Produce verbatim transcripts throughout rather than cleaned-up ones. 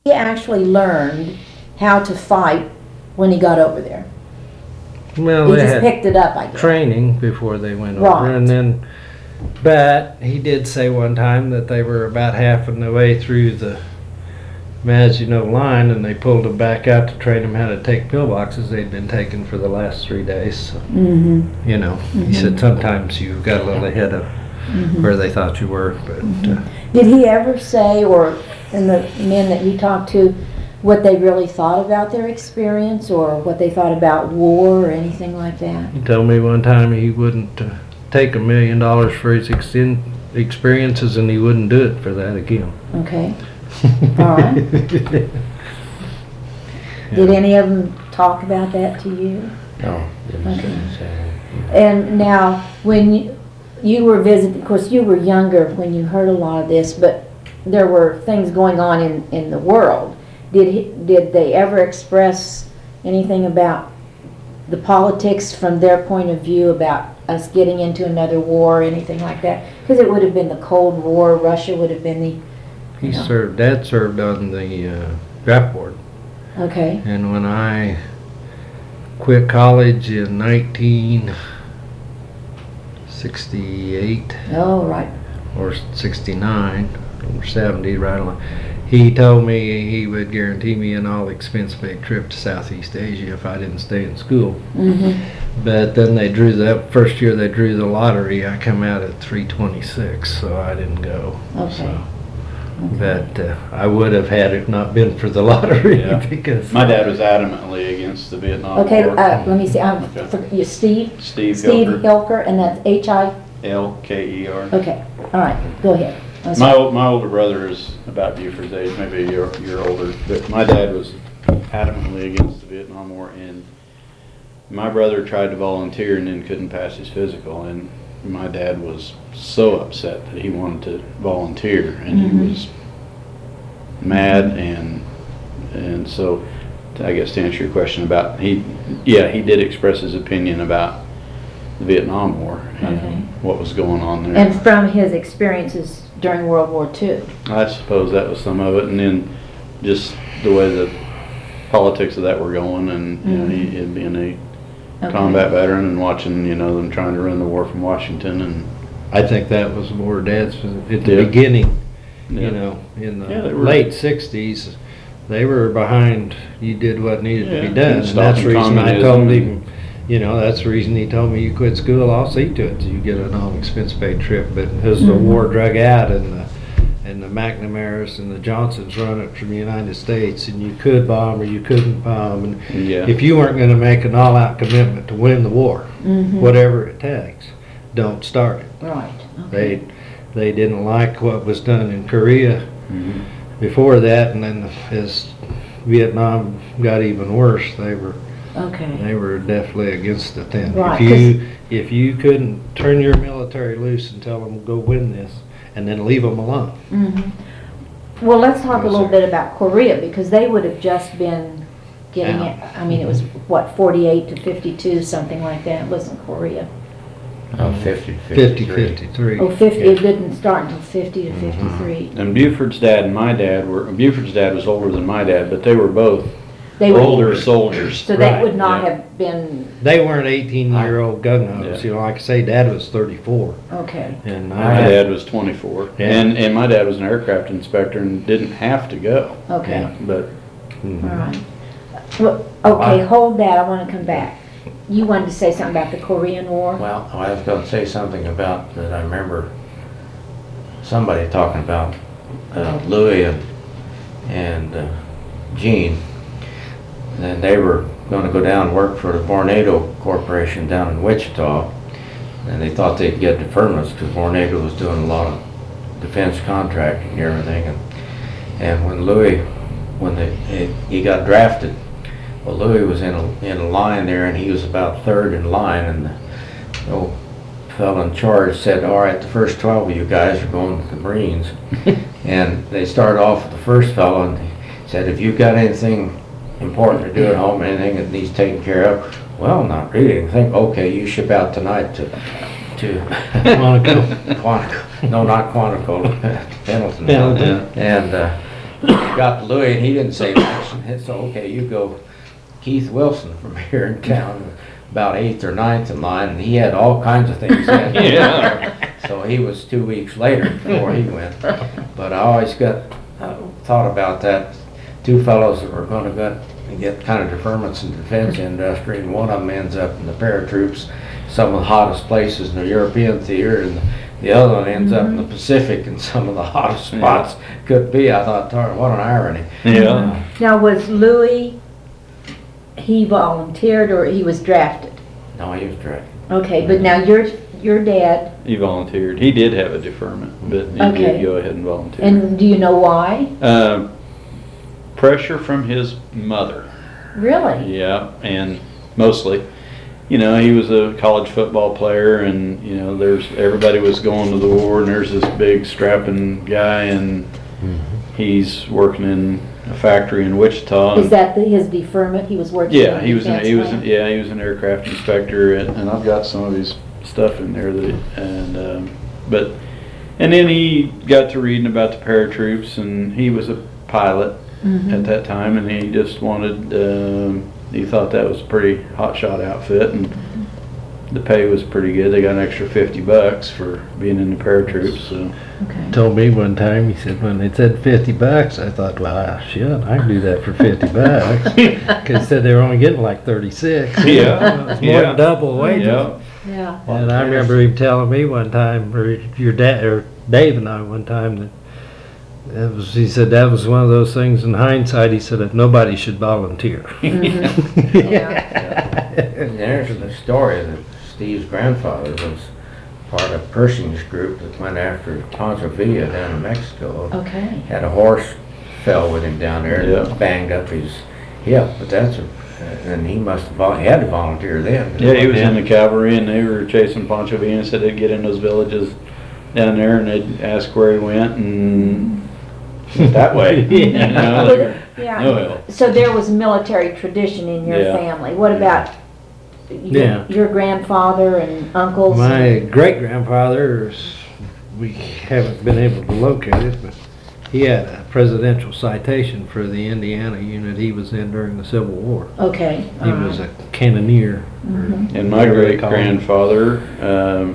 he actually learned how to fight when he got over there? Well, He they just had picked it up, I guess. training before they went Right. over, and then, but he did say one time that they were about half of the way through the Maginot Line, and they pulled them back out to train them how to take pillboxes they'd been taking for the last three days. So, Mm-hmm. you know, he said sometimes you got a little ahead of Mm-hmm. where they thought you were, but uh, Did he ever say, or in the men that you talked to, what they really thought about their experience, or what they thought about war, or anything like that? he told me one time he wouldn't uh, take a million dollars for his exten- experiences, and he wouldn't do it for that again. Okay. All right. Did any of them talk about that to you? No, didn't Okay. say- say. And now, when you, you were visiting, of course, you were younger when you heard a lot of this, but there were things going on in, in the world. Did he, did they ever express anything about the politics from their point of view about us getting into another war or anything like that? Because it would have been the Cold War. Russia would have been the... He No. served, Dad served on the uh, draft board. Okay. And when I quit college in nineteen sixty-eight Oh, right. or sixty-nine or seventy, right along, he told me he would guarantee me an all-expense paid trip to Southeast Asia if I didn't stay in school. Mm-hmm. But then they drew the first year they drew the lottery. I come out at three twenty-six, so I didn't go. Okay. So. But uh, I would have had it not been for the lottery Yeah. because My dad was adamantly against the Vietnam Okay, War. uh, let me see. I'm, Okay. for, you, Steve? Steve Steve Hilker, Hilker, and that's H I? L K E R. Okay, all right, go ahead. I'm My, sorry. ol- my older brother is about Buford's age, maybe a year, year older, but my dad was adamantly against the Vietnam War, and my brother tried to volunteer and then couldn't pass his physical, and my dad was so upset that he wanted to volunteer, and Mhm. he was mad, and, and so, I guess to answer your question about, he, yeah, he did express his opinion about the Vietnam War and Okay. what was going on there. And from his experiences during World War Two. I suppose that was some of it, and then just the way the politics of that were going, and you know, he, him being a Okay. combat veteran and watching, you know, them trying to run the war from Washington, and I think that was more Dad's at the Yeah. beginning. Yeah. You know, in the Yeah, they were- late sixties, they were behind. You did what needed to Yeah, be done, and and that's the stopping reason I communism told and- him. You know, that's the reason he told me you quit school. I'll see to it. You get an all-expense paid trip. But as the Mhm. war drug out and the and the McNamara's and the Johnsons run it from the United States, and you could bomb or you couldn't bomb, and yeah, if you weren't going to make an all-out commitment to win the war, Mhm. whatever it takes, don't start it. Right. They Okay. they didn't like what was done in Korea Mhm. before that, and then as Vietnam got even worse, they were Okay. they were definitely against it then. Right, If you if you couldn't turn your military loose and tell them go win this, and then leave them alone. Mhm. Well, let's talk a Yes, little sir. bit about Korea, because they would have just been getting Yeah. it. I mean, it was what, forty-eight to fifty-two, something like that. It wasn't Korea. No, fifty, fifty, fifty-three. fifty-three. Oh, fifty. It didn't start until fifty to fifty-three. and Buford's dad and my dad were, Buford's dad was older than my dad, but they were both They were older soldiers. So they Right, would not yeah. have been They weren't eighteen-year-old gun-hos. Yeah. You know, like I say, Dad was thirty-four, okay. and My I dad was twenty-four, Yeah. and, and my dad was an aircraft inspector and didn't have to go, Okay. but Mhm. All right. Well, okay, hold that. I want to come back. You wanted to say something about the Korean War? Well, I was gonna say something about that. I remember somebody talking about uh, Louis and, and uh, Gene. And they were gonna go down and work for the Vornado Corporation down in Wichita. And they thought they'd get deferments because Vornado was doing a lot of defense contracting and everything. And, and when Louis, when they, he, he got drafted, well, Louis was in a, in a line there, and he was about third in line, and the old fellow in charge said, all right, the first twelve of you guys are going to the Marines. And they started off with the first fellow, and he said, if you've got anything important to do at home, anything that needs taken care of, well, not really. I think, okay, you ship out tonight to, to Quantico. Quantico. No, not Quantico, Pendleton. Pendleton. And, uh, got to Louis and he didn't say much. And so, okay, you go Keith Wilson from here in town, about eighth or ninth in line, and he had all kinds of things in. Yeah. So he was two weeks later before he went. But I always got, uh, thought about that, two fellows that were gonna get, get kind of deferments in the defense industry, and one of them ends up in the paratroops, some of the hottest places in the European theater, and the other one ends up in the Pacific in some of the hottest spots could be. I thought, darn, what an irony. Yeah. Now, was Louis, he volunteered or he was drafted? No, he was drafted. Okay, but now your, your dad, He volunteered. He did have a deferment, but he Okay. did go ahead and volunteer. and do you know why? Uh, pressure from his mother. Really? Yeah, and mostly, you know, he was a college football player, and you know, there's everybody was going to the war, and there's this big strapping guy, and he's working in a factory in Wichita. Is and- that the, his deferment? He was working? Yeah, in he was an, defense he was an, land? yeah he was an aircraft inspector, and, and I've got some of his stuff in there that and um, but and then he got to reading about the paratroops, and he was a pilot Mhm. at that time, and he just wanted um, he thought that was a pretty hot shot outfit, and the pay was pretty good. They got an extra fifty bucks for being in the paratroops. So Okay. Told me one time, he said, when they said fifty bucks, I thought, well, ah, shit, I can do that for fifty bucks. Cause he said they were only getting like thirty-six. Yeah, It was more yeah. than double wages. yeah, Yeah. And I remember him telling me one time, or your dad, or Dave and I one time, that that was, he said that was one of those things in hindsight, he said that nobody should volunteer. Mhm. Yeah. And there's the story that Steve's grandfather was part of Pershing's group that went after Pancho Villa down in Mexico. Okay. Had a horse fell with him down there Yeah. and banged up his hip, but that's a, and he must have, vol- he had to volunteer then. yeah. He was in the cavalry, and they were chasing Pancho Villa, and said they'd get in those villages down there, and they'd ask where he went, and that way. You know, Well, they were- yeah. no help. So there was military tradition in your Yeah. family. What about your, Yeah. your grandfather and uncles? My great grandfather, we haven't been able to locate it, but he had a presidential citation for the Indiana unit he was in during the Civil War. Okay. He all was right. a cannoneer. Mhm. And my Whatever they great call 'em. grandfather, um,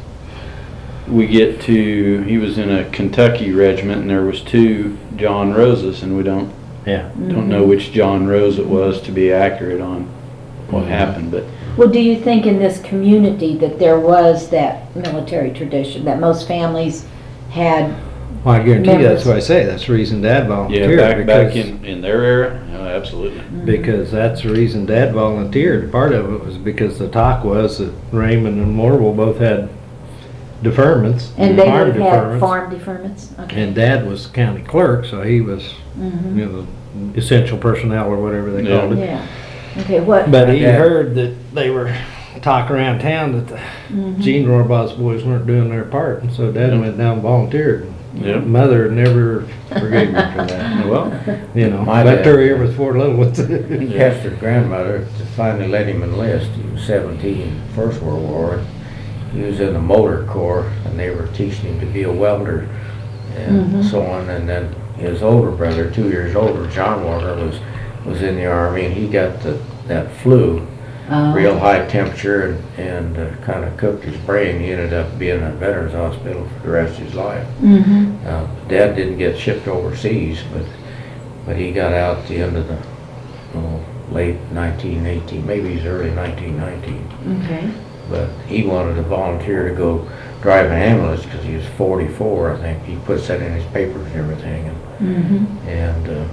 we get to, he was in a Kentucky regiment, and there was two John Roses, and we don't, Yeah. don't know which John Rose it was to be accurate on what happened, but Well, do you think in this community that there was that military tradition, that most families had? Well, I guarantee you, that's Members. what I say, that's the reason Dad yeah, volunteered. back, back because- in, in their era, oh, absolutely. Because that's the reason Dad volunteered. Part of it was because the talk was that Raymond and Morville both had deferments. And they farm would have had deferments. farm deferments? Okay. And Dad was county clerk, so he was, Mhm. you know, the essential personnel or whatever they Yeah. called it. Yeah. Okay, what? But he Dad- heard that they were talking around town that the Mhm. Gene Rohrbaugh boys weren't doing their part, and so Dad Yeah. went down and volunteered. Yeah. Mother never forgave me for that. Well, You know, My left dad- her here with four little ones. Pestered grandmother to finally let him enlist. He was seventeen, First World War. He was in the motor corps, and they were teaching him to be a welder and Mhm. so on. And then his older brother, two years older, John Walker, was was in the army, and he got the, that flu, Oh. real high temperature, and, and uh, kind of cooked his brain. He ended up being at Veterans Hospital for the rest of his life. Mhm. Uh, Dad didn't get shipped overseas, but but he got out at the end of the oh, late nineteen eighteen, maybe he's early nineteen nineteen. Okay. But he wanted to volunteer to go drive an ambulance because he was forty-four, I think. He puts that in his papers and everything, and Mhm. and uh,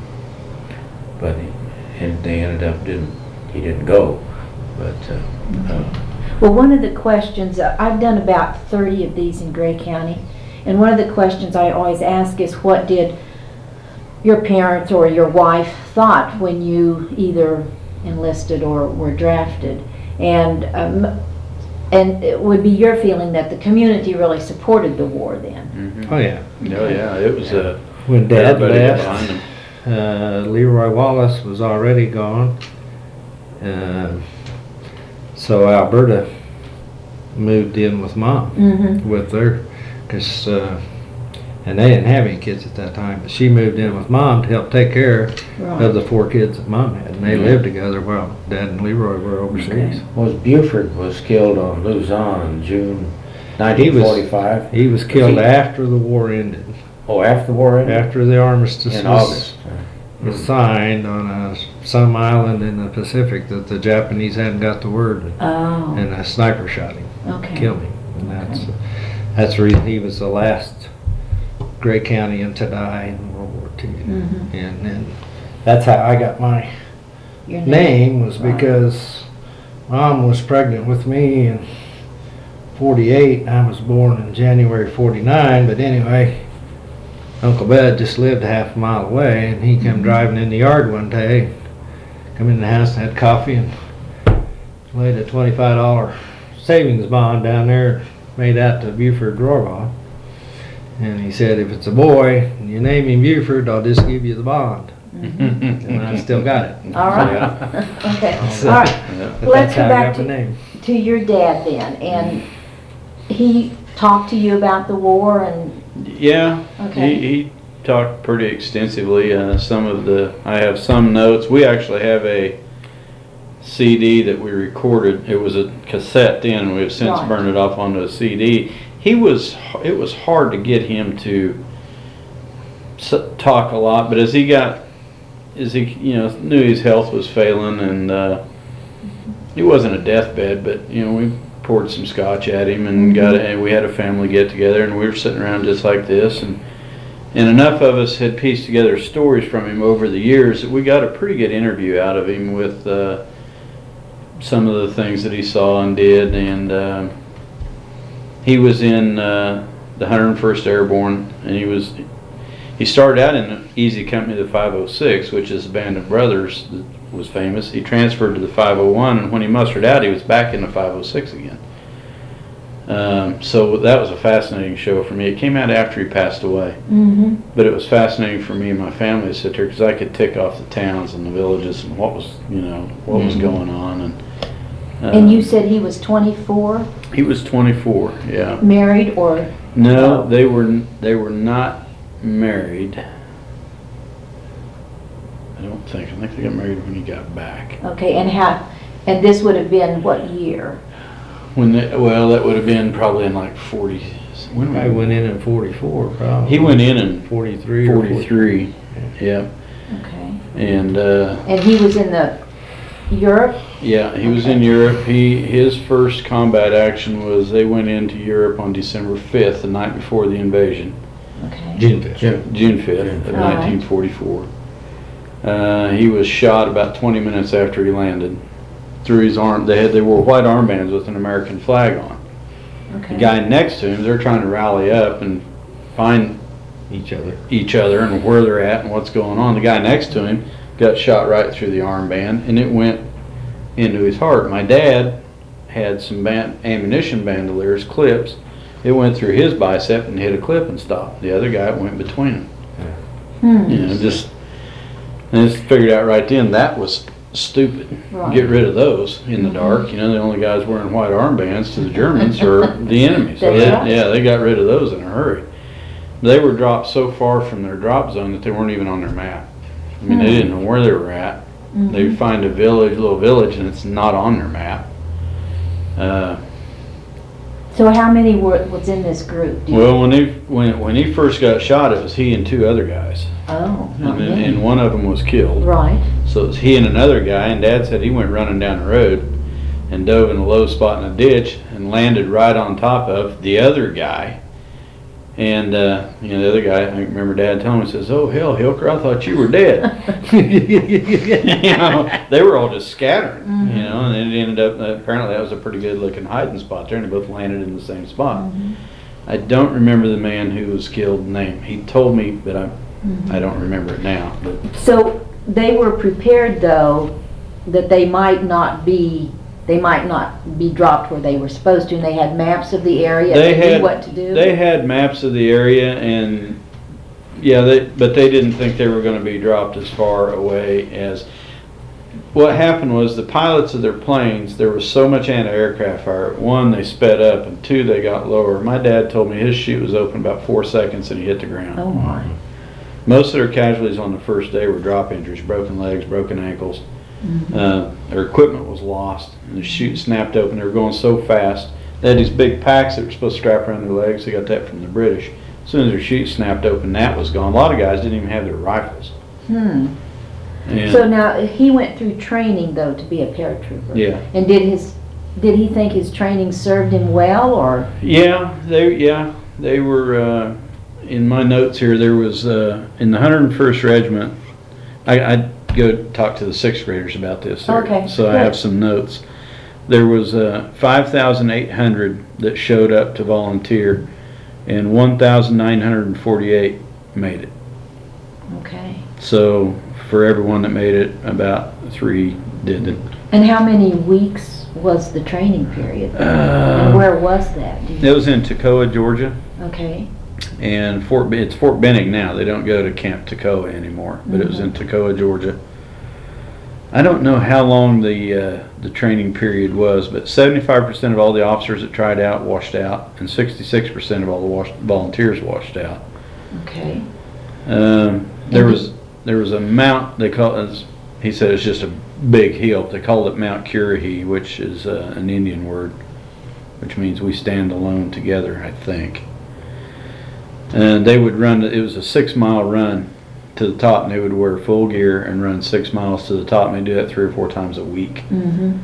but he, and they ended up didn't he didn't go, but uh, uh, Well, one of the questions, uh, I've done about thirty of these in Gray County, and one of the questions I always ask is, what did your parents or your wife thought when you either enlisted or were drafted? And um, and it would be your feeling that the community really supported the war then? mhm. Oh, yeah. Oh, yeah, it was a, When Dad everybody got behind left, him. uh, Leroy Wallace was already gone. Uh, so Alberta moved in with Mom, Mm-hmm. with her, because uh, And they didn't have any kids at that time, but she moved in with mom to help take care of Right. the four kids that mom had. And they Mhm. lived together while Dad and Leroy were overseas. Was Buford was killed on Luzon in June nineteen forty-five? He was killed he- after the war ended, Oh, after the war ended? after the armistice In was, August. was signed on a, some island in the Pacific that the Japanese hadn't got the word. Oh, And a sniper shot him, okay. killed him. And that's, that's the reason he was the last Gray County to die in World War Two. Mhm. And then that's how I got my Your name was Right. because mom was pregnant with me in forty-eight. I was born in January forty-nine, but anyway, Uncle Bud just lived a half a mile away, and he come Mhm. driving in the yard one day, come in the house and had coffee and laid a twenty-five dollar savings bond down there made out to Buford Rohrbaugh. And he said, if it's a boy and you name him Buford, I'll just give you the bond. And I still got it. All right. Yeah. Okay, So- all right. Yeah. Well, let's That's go how I back got the to, name. to your dad then, and he talked to you about the war and, Yeah, Okay. he, he talked pretty extensively. Uh, some of the, I have some notes. We actually have a C D that we recorded. It was a cassette then, and we have since Right. burned it off onto a C D. He was, it was hard to get him to s- talk a lot, but as he got, as he, you know, knew his health was failing, and uh, it wasn't a deathbed, but, you know, we poured some scotch at him and got it, and we had a family get together, and we were sitting around just like this, and and enough of us had pieced together stories from him over the years that we got a pretty good interview out of him with uh, some of the things that he saw and did, and uh, he was in uh, the one hundred first Airborne, and he was he started out in the Easy Company, the five oh six, which is a band of brothers that was famous. He transferred to the five oh one, and when he mustered out, he was back in the five oh six again. Um, so that was a fascinating show for me. It came out after he passed away, mm-hmm, but it was fascinating for me and my family to sit there because I could tick off the towns and the villages and what was, you know, what was Mhm. going on. And uh, and you said he was twenty-four, he was twenty-four. Yeah. married or, No, Oh. they were they were not married. I don't think. I think they got married when he got back. okay, and how, and this would have been what year? When they, well, that would have been probably in like forty. When I went in in forty-four, probably. He went in in forty-three or forty-three. Yeah, Okay, and uh, and he was in the Europe? yeah, he was in Europe. He his first combat action was they went into Europe on December fifth, the night before the invasion. Okay. June fifth. June. June fifth of Alright. nineteen forty-four. Uh, he was shot about twenty minutes after he landed through his arm. They had they wore white armbands with an American flag on. Okay. The guy next to him, they're trying to rally up and find Each other. each other and where they're at and what's going on. The guy next to him got shot right through the armband, and it went into his heart. My dad had some band, ammunition bandoliers, clips. It went through his bicep and hit a clip and stopped. The other guy went between them. Hmm. You know, just and just figured out right then that was stupid. Right. Get rid of those in the dark. You know, the only guys wearing white armbands to the Germans are the enemy. So That's they, right. yeah, they got rid of those in a hurry. They were dropped so far from their drop zone that they weren't even on their map. I mean, they Hmm. didn't know where they were at. They Mhm. find a village, little village, and it's not on their map. Uh, So how many were, was in this group? Do you- well, when he when when he first got shot, it was he and two other guys, Oh, not and, then- many. and one of them was killed. Right, So it was he and another guy, and Dad said he went running down the road and dove in a low spot in a ditch and landed right on top of the other guy. And, uh, you know, the other guy, I remember Dad telling me, he says, "Oh, hell, Hilker, I thought you were dead." You know, they were all just scattering, Mhm. you know, and it ended up, uh, apparently that was a pretty good looking hiding spot there, and they both landed in the same spot. Mhm. I don't remember the man who was killed name. He told me, but I, Mhm. I don't remember it now. But So they were prepared though, that they might not be, they might not be dropped where they were supposed to, and they had maps of the area, They they knew had- what to do? They had maps of the area, and yeah, they, but they didn't think they were going to be dropped as far away as what happened was the pilots of their planes, there was so much anti-aircraft fire. One, they sped up, and two, they got lower. My dad told me his chute was open about four seconds and he hit the ground. Oh my. Most of their casualties on the first day were drop injuries, broken legs, broken ankles. Mhm. Uh, their equipment was lost, and the chute snapped open. They were going so fast. They had these big packs that were supposed to strap around their legs. They got that from the British. As soon as their chute snapped open, that was gone. A lot of guys didn't even have their rifles. Hmm. And So now, he went through training though to be a paratrooper. yeah, And did his, did he think his training served him well, or? yeah, they yeah they were. Uh, in my notes here, there was uh, in the one hundred first Regiment. I, I'd go talk to the sixth graders about this. there. Okay, So I good. have some notes. There was uh, five thousand eight hundred that showed up to volunteer, and one thousand nine hundred forty-eight made it. Okay. So for everyone that made it, about three didn't. And how many weeks was the training period? And Uh, where was that? Do you- it was in Toccoa, Georgia, Okay. and Fort Ben- it's Fort Benning now. They don't go to Camp Toccoa anymore, but it was in Mm-hmm. Toccoa, Georgia. I don't know how long the uh, the training period was, but seventy-five percent of all the officers that tried out washed out, and sixty-six percent of all the wash- volunteers washed out. Okay. Um, there was there was a mount they call it. He said it's just a big hill. They called it Mount Currahee, which is uh, an Indian word, which means we stand alone together, I think. And they would run. It was a six mile run to the top, and they would wear full gear and run six miles to the top, and they do that three or four times a week. Mm-hmm.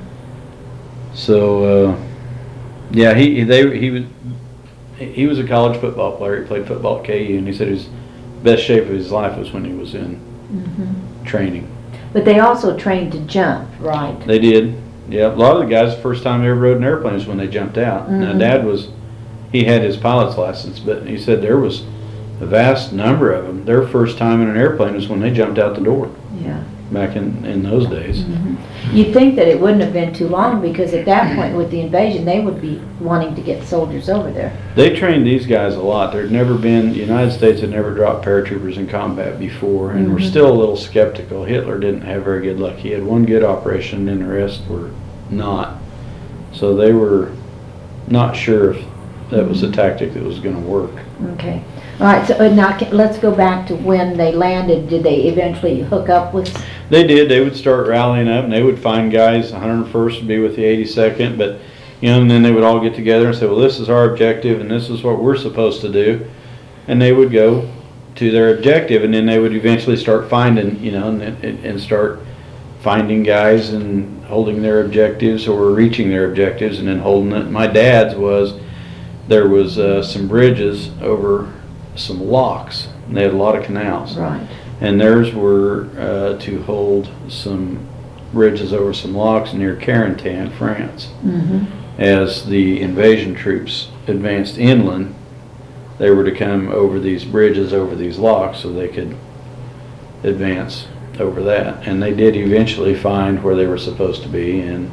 So, uh, yeah, he they he was he was a college football player. He played football at K U, and he said his best shape of his life was when he was in Mm-hmm. training. But they also trained to jump, right? They did. Yeah, a lot of the guys, the first time they ever rode an airplane was when they jumped out. Now, Mhm. Dad was, he had his pilot's license, but he said there was a vast number of them. Their first time in an airplane was when they jumped out the door Yeah. back in, in those days. Mhm. You'd think that it wouldn't have been too long, because at that point with the invasion, they would be wanting to get soldiers over there. They trained these guys a lot. There'd never been, the United States had never dropped paratroopers in combat before, and we're Mhm. still a little skeptical. Hitler didn't have very good luck. He had one good operation, and the rest were not. So they were not sure if that was a tactic that was going to work. Okay. All right, so uh, now ca- let's go back to when they landed. Did they eventually hook up with? They did. They would start rallying up, and they would find guys. one hundred first would be with the eighty-second, but you know, and then they would all get together and say, "Well, this is our objective, and this is what we're supposed to do," and they would go to their objective, and then they would eventually start finding, you know, and, and, and start finding guys and holding their objectives or reaching their objectives, and then holding it. My dad's was there was uh, some bridges over some locks. And they had a lot of canals. Right. And theirs were uh, to hold some bridges over some locks near Carentan, France. Mm-hmm. As the invasion troops advanced inland, they were to come over these bridges, over these locks, so they could advance over that. And they did eventually find where they were supposed to be. And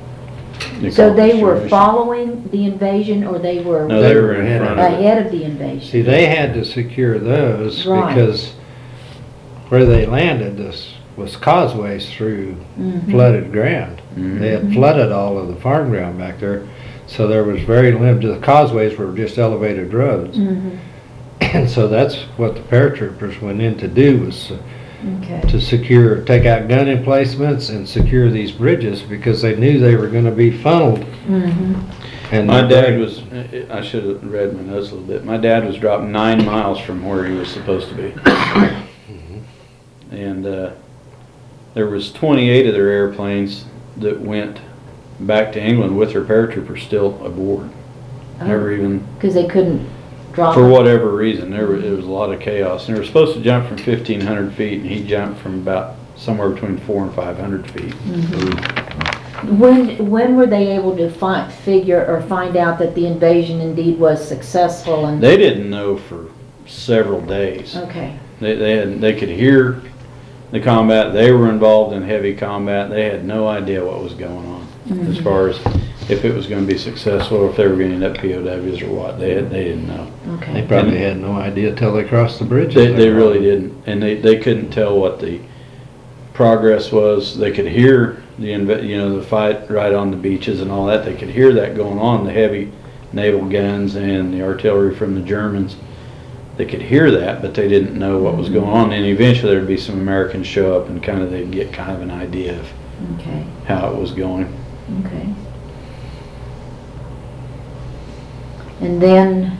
So they were following the invasion, or they were No, they were in front of it. ahead of the See, invasion? they had to secure those Right. because where they landed, this was causeways through Mhm. flooded ground. Mhm. They had flooded all of the farm ground back there, so there was very limited. The causeways were just elevated roads, Mhm. and so that's what the paratroopers went in to do, was Okay. to secure, take out gun emplacements and secure these bridges, because they knew they were going to be funneled. Mhm. And My they- dad was, I should have read my notes a little bit. My dad was dropped nine miles from where he was supposed to be. And uh, there was twenty-eight of their airplanes that went back to England with their paratroopers still aboard. Never even, Because they couldn't drop. for whatever reason, there was, it was a lot of chaos. And they were supposed to jump from fifteen hundred feet, and he jumped from about somewhere between four and five hundred feet. When when were they able to find, figure or find out that the invasion indeed was successful? And They didn't know for several days. okay. They, they had, they could hear the combat. They were involved in heavy combat. They had no idea what was going on as Mhm. far as if it was going to be successful or if they were going to end up P O Ws or what. They had, they didn't know. Okay. They probably had no idea till they crossed the bridges. They, they really didn't, and they, they couldn't tell what the progress was they could hear the inv- you know the fight right on the beaches and all that. They could hear that going on, the heavy naval guns and the artillery from the Germans. They could hear that, but they didn't know what was going on. And eventually there'd be some Americans show up and kind of they'd get kind of an idea of Okay, how it was going. okay. And then,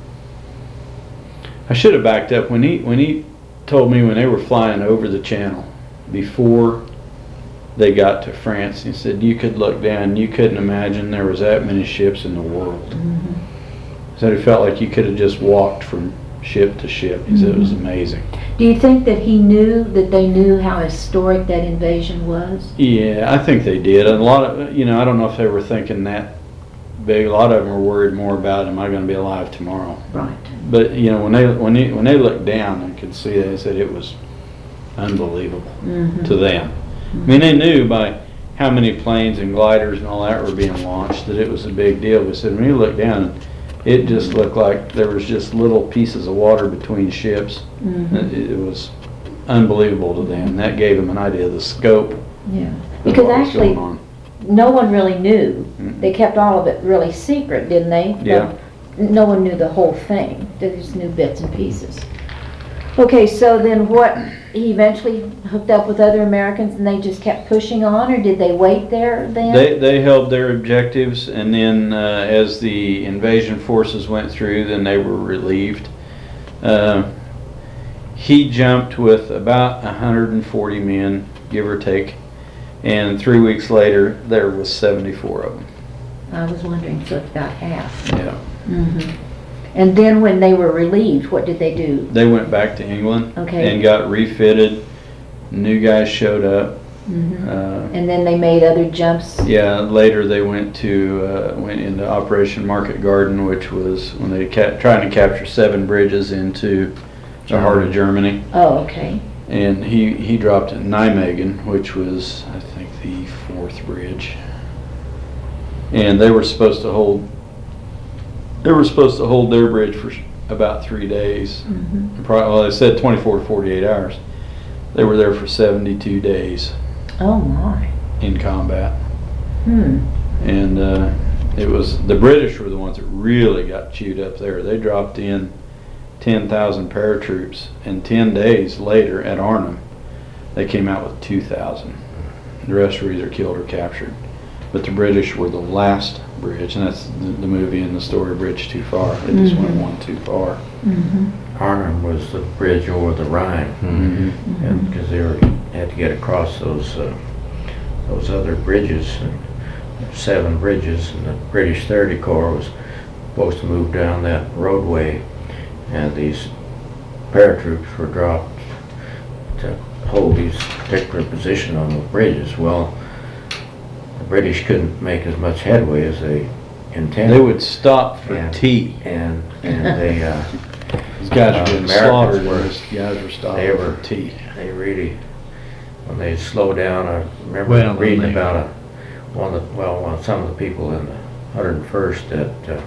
I should have backed up when he when he told me when they were flying over the channel before they got to France. He said you could look down, you couldn't imagine there was that many ships in the world. mhm. He said he felt like you could have just walked from ship to ship. He said it was amazing. Do you think that he knew, that they knew how historic that invasion was? Yeah, I think they did. A lot of you know I don't know if they were thinking that big. A lot of them were worried more about am I going to be alive tomorrow. Right. But you know when they when they when they looked down and could see that, they said it was unbelievable Mhm. to them. I mean, they knew by how many planes and gliders and all that were being launched that it was a big deal. But said when you look down, it just looked like there was just little pieces of water between ships. Mhm. It, it was unbelievable to them. That gave them an idea of the scope Yeah, of because what was actually, going on. no one really knew. Mm-mm. They kept all of it really secret, didn't they? Yeah. No one knew the whole thing. They just knew bits and pieces. Okay, so then what, he eventually hooked up with other Americans and they just kept pushing on, or did they wait there then? They, they held their objectives, and then uh, as the invasion forces went through, then they were relieved. Uh, he jumped with about one hundred forty men, give or take, and three weeks later there was seventy-four of them. I was wondering, so it's about half. Yeah. Mhm. And then when they were relieved, what did they do? They went back to England Okay. and got refitted. New guys showed up. Mhm. Uh, And then they made other jumps? Yeah, later they went to, uh, went into Operation Market Garden, which was when they kept trying to capture seven bridges into the heart of Germany. Oh, okay. And he, he dropped at Nijmegen, which was, I think, the fourth bridge. And they were supposed to hold, they were supposed to hold their bridge for about three days. Mhm. Probably, well, they said twenty-four to forty-eight hours. They were there for seventy-two days Oh, my. in combat. Hmm. And uh, it was, the British were the ones that really got chewed up there. They dropped in ten thousand paratroops, and ten days later at Arnhem, they came out with two thousand. The rest were either killed or captured. But the British were the last bridge, and that's the, the movie and the story, Bridge Too Far. They just Mhm. went one too far. Mhm. Arnhem was the bridge over the Rhine, Mm-hmm. and because they were, had to get across those uh, those other bridges, and seven bridges, and the British thirty Corps was supposed to move down that roadway, and these paratroops were dropped to hold these particular position on the bridges. Well, the British couldn't make as much headway as they intended. They would stop for Yeah. tea. and and they uh, These guys Uh, were being Americans slaughtered, were- and these guys were stopping they were- for tea. they really, when they slow down, I remember Well, reading they- about a, one of the, well, one, some of the people in the one hundred first that, uh,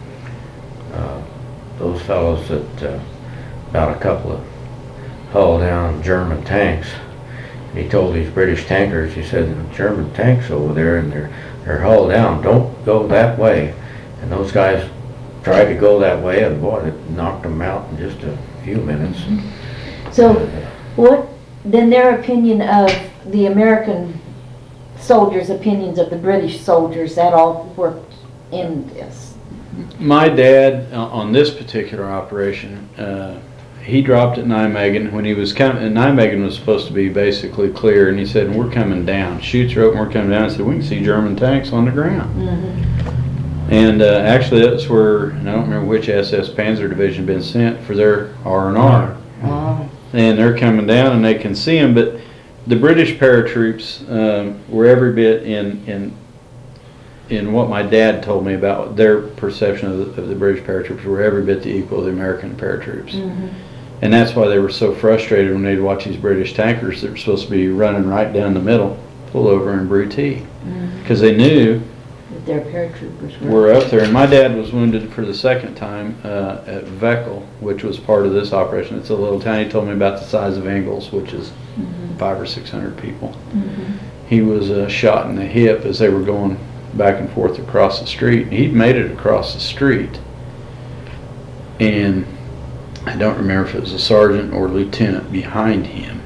uh, those fellows that, uh, about a couple of hull down German tanks. And he told these British tankers, he said, the German tanks over there and they're, they're hull down, don't go that way. And those guys tried to go that way, and boy, it knocked them out in just a few minutes. So, what, then their opinion of the American soldiers' opinions of the British soldiers, that all worked in this? My dad, uh, on this particular operation, uh, he dropped at Nijmegen when he was coming, and Nijmegen was supposed to be basically clear, and he said, we're coming down. Chutes are open, we're coming down. I said, we can see German tanks on the ground. Mm-hmm. And uh, actually that's where, and I don't remember which S S Panzer Division been sent for their R and R. Oh. And they're coming down and they can see them, but the British paratroops um, were every bit in, in in what my dad told me about their perception of the, of the British paratroops were every bit the equal of the American paratroops. Mm-hmm. And that's why they were so frustrated when they'd watch these British tankers that were supposed to be running right down the middle, pull over and brew tea. Because they knew That their paratroopers were. we're up there. And my dad was wounded for the second time uh, at Veckel, which was part of this operation. It's a little town. He told me about the size of Ingalls, which is five or six hundred people. Mhm. He was uh, shot in the hip as they were going back and forth across the street. He'd made it across the street, and I don't remember if it was a sergeant or lieutenant behind him.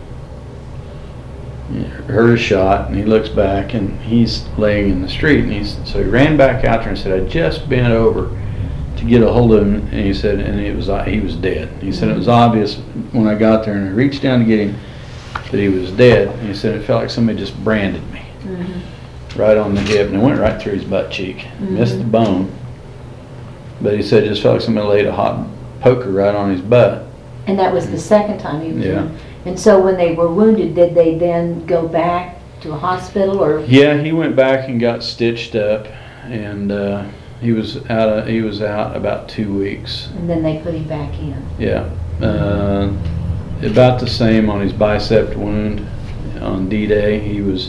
He heard a shot, and he looks back, and he's laying in the street. And he's so he ran back out there and said, "I just bent over to get a hold of him," and he said, and it was he was dead. He said it was obvious when I got there, and I reached down to get him, that he was dead. And he said it felt like somebody just branded me Mhm. right on the hip, and it went right through his butt cheek, missed the bone. But he said it just felt like somebody laid a hot poker right on his butt. And that was the second time he was Yeah. wounded. And so when they were wounded, did they then go back to a hospital or? Yeah, he went back and got stitched up, and uh, he was out. Of, he was out about two weeks. And then they put him back in. Yeah, uh, about the same on his bicep wound on D-Day. He was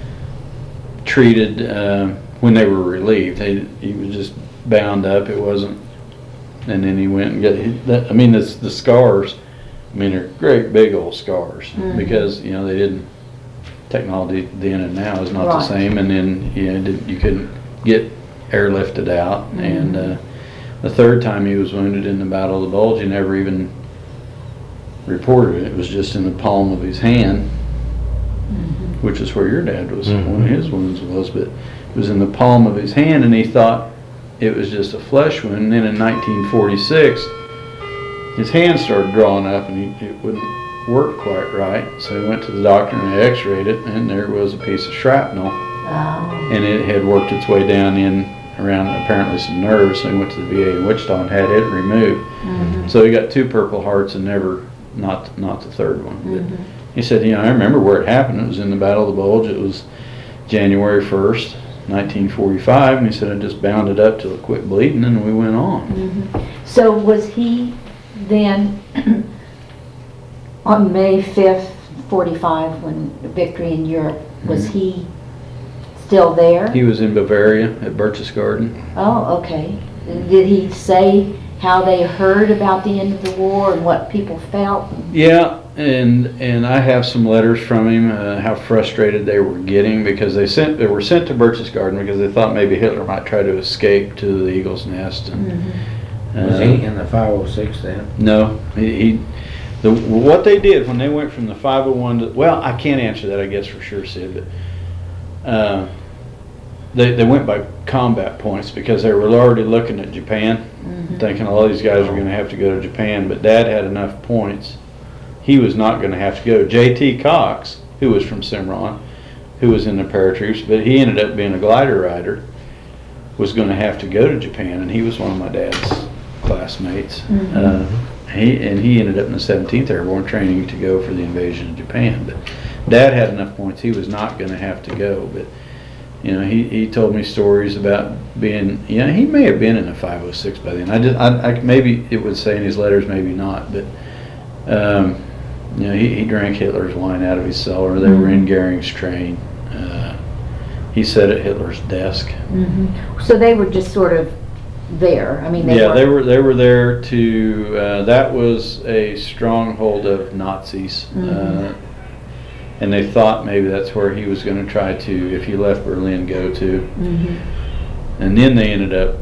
treated uh, when they were relieved. They, he was just bound up. It wasn't, and then he went and got. He, that, I mean, the the scars. I mean, they're great big old scars Mhm. because you know they didn't. Technology then and now is not the Right. same, and then you know, did, you couldn't get airlifted out. Mhm. And uh, the third time he was wounded in the Battle of the Bulge, he never even reported it. It was just in the palm of his hand, Mhm. which is where your dad was. Mhm. One of his wounds was, but it was in the palm of his hand, and he thought it was just a flesh wound. And then in nineteen forty-six, his hand started drawing up, and he, it wouldn't work quite right. So he went to the doctor and they x-rayed it, and there was a piece of shrapnel, Oh. and it had worked its way down in around apparently some nerves. So he went to the V A in Wichita and had it removed. Mhm. So he got two Purple Hearts and never, not not the third one. But Mhm. he said, you know, I remember where it happened. It was in the Battle of the Bulge. It was January first, nineteen forty-five, and he said I just bound it up till it quit bleeding, and we went on. Mhm. So was he then, on May fifth, forty-five, when victory in Europe, was Mhm. he still there? He was in Bavaria at Berchtesgaden. Oh, okay. Did he say how they heard about the end of the war and what people felt? Yeah, and and I have some letters from him, uh, how frustrated they were getting because they sent they were sent to Berchtesgaden because they thought maybe Hitler might try to escape to the Eagle's Nest. And, Mhm. Was uh, he in the five oh six then? No, he, he the what they did when they went from the five oh one to, well, I can't answer that I guess for sure, Sid, but uh, they they went by combat points because they were already looking at Japan, Mhm. thinking all these guys are going to have to go to Japan, but Dad had enough points. He was not going to have to go. J T Cox, who was from Cimarron, who was in the paratroops, but he ended up being a glider rider, was going to have to go to Japan, and he was one of my dad's classmates. Mhm. Uh, he and he ended up in the seventeenth Airborne training to go for the invasion of Japan. But Dad had enough points; he was not going to have to go. But you know, he, he told me stories about being. You know, he may have been in the five oh six by then. I just, I, I maybe it would say in his letters, maybe not. But um, you know, he, he drank Hitler's wine out of his cellar. They were in Goering's train. Uh, he sat at Hitler's desk. Mhm. So they were just sort of there. I mean, they Yeah, were. they were they were there to. Uh, that was a stronghold of Nazis, uh, Mhm. and they thought maybe that's where he was going to try to, if he left Berlin, go to. Mhm. And then they ended up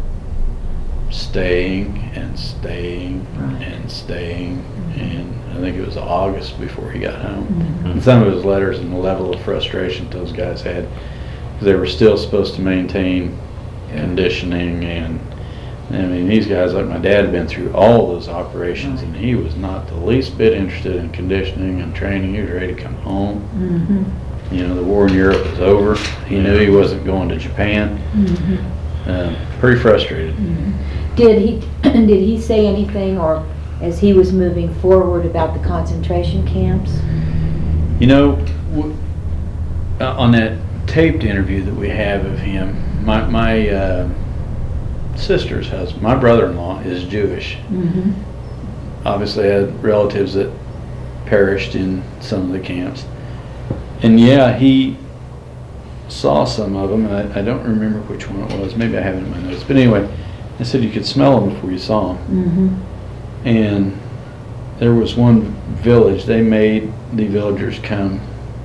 staying and staying Right. and staying, and I think it was August before he got home. Mhm. And some of his letters and the level of frustration those guys had, because they were still supposed to maintain conditioning, and I mean, these guys, like my dad, had been through all those operations, and he was not the least bit interested in conditioning and training. He was ready to come home. Mhm. You know, the war in Europe was over. He knew he wasn't going to Japan. Mhm. Um, pretty frustrated. Did he, did he say anything, or as he was moving forward, about the concentration camps? You know, w- uh, on that taped interview that we have of him, my, my uh, sister's husband, my brother-in-law, is Jewish. Mhm. Obviously had relatives that perished in some of the camps. And yeah, he saw some of them, and I, I don't remember which one it was. Maybe I have it in my notes. But anyway, I said you could smell them before you saw them. Mhm. And there was one village, they made the villagers come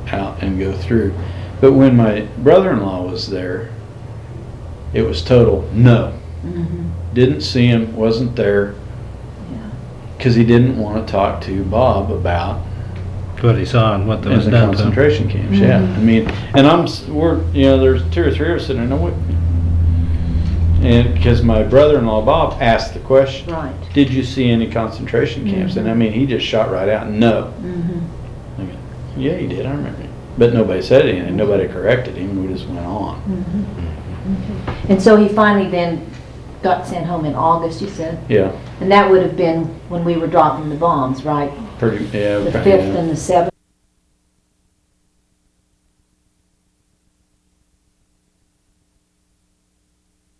out and go through. But when my brother-in-law was there, it was total no. Mhm. Didn't see him, wasn't there, Yeah. because he didn't want to talk to Bob about What he saw and what in was the done to him. concentration camps. Yeah, Mhm. I mean, and I'm s- we're you know there's two or three of us sitting there. No, what? And because my brother-in-law Bob asked the question, Right. did you see any concentration camps? And I mean, he just shot right out, no. Mhm. I go, yeah, he did. I remember. But nobody said anything. Nobody corrected him. We just went on. Mhm. Okay. And so he finally then got sent home in August, you said? Yeah, And that would have been when we were dropping the bombs, right? pretty. Yeah, The yeah. fifth and the seventh?